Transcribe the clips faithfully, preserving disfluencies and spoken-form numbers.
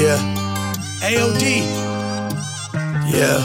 Yeah. A O D. Yeah.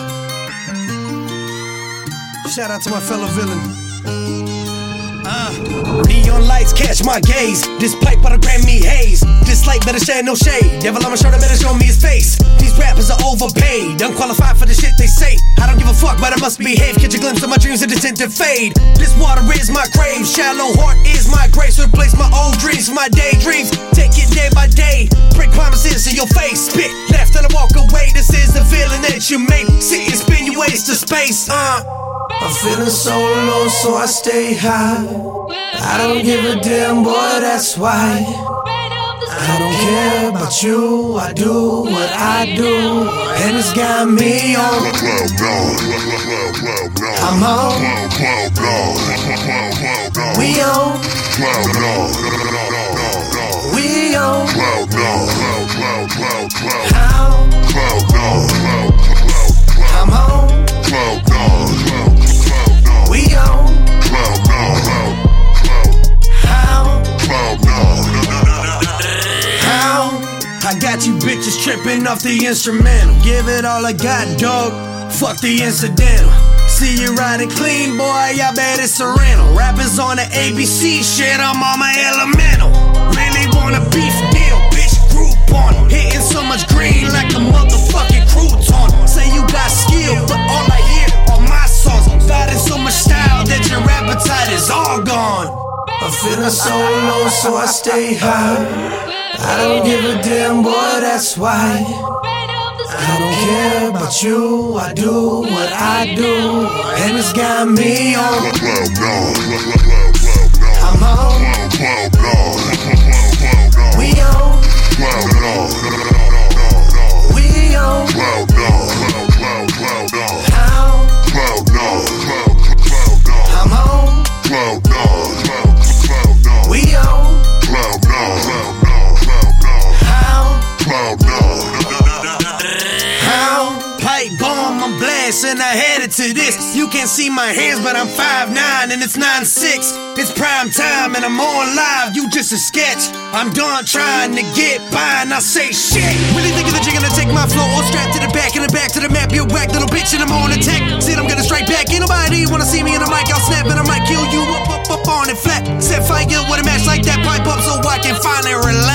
Shout out to my fellow villain. Uh, neon lights catch my gaze. This pipe oughta grant me haze. This light better shine no shade. Devil on my shoulder better show me his face. These rappers are overpaid, unqualified for the shit they say. I don't give a fuck, but I must behave. Catch a glimpse of my dreams and tend to fade. This water is my grave. Shallow heart is my grace. Replace my old dreams for my daydreams. Take it day by day. Break promises in your face. Spit left and I walk away. This is the feeling that you make. Sit and spin your ways to space. Uh I'm feeling so low, so I stay high. I don't give a damn, boy, that's why. I don't care about you, I do what I do. And it's got me on. I'm on. We on. We on. How? I'm on. We on. How? How? I got you bitches tripping off the instrumental. Give it all I got, dog. Fuck the incidental. See you riding clean, boy, I bet it's a rental. Rappers on the A B C shit, I'm on my elemental. Really want a beef deal, bitch, group on. Hitting so much green like a motherfucking crouton. Say you got skill, but all I hear are my songs. Fighting so much style that your appetite is all gone. I'm feeling so low, so I stay high. I don't give a damn, boy, that's why. I don't care about you, I do what I do. And it's got me on. I'm on. We on. We on. How? I'm on. We on. I'm blasting, I headed to this. You can't see my hands, but I'm five nine and it's nine six. It's prime time and I'm on live, you just a sketch. I'm done trying to get by and I say shit. Really thinking that you're gonna take my flow all strapped to the back and the back to the map. You're whack little bitch and I'm on attack. Said I'm gonna strike back, ain't nobody wanna see me in the mic. I'll snap and I might kill you up, up, up on it flat. Set fire with a match like that, pipe up so I can finally relax.